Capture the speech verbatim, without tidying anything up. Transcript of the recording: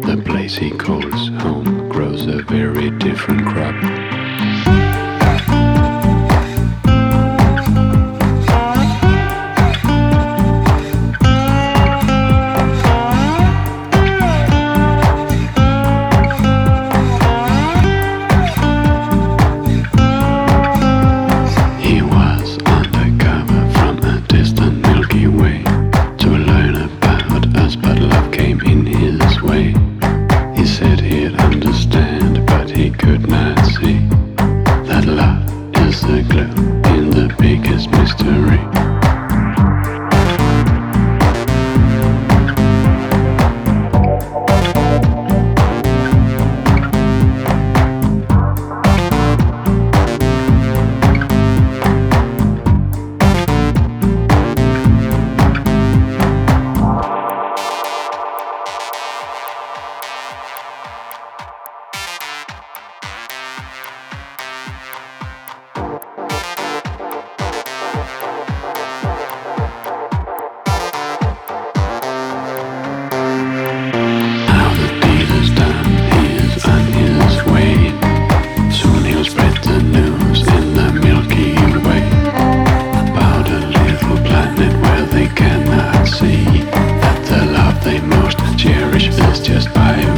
The place he calls home grows a very different crop. He was undercover from a distant Milky Way to learn about us, but love came in his way. He said he'd understand, but he could not see that love is the glue in the biggest mystery. Now the deed is done, he is on his way. Soon he'll spread the news in the Milky Way about a little planet where they cannot see that the love they most cherish is just by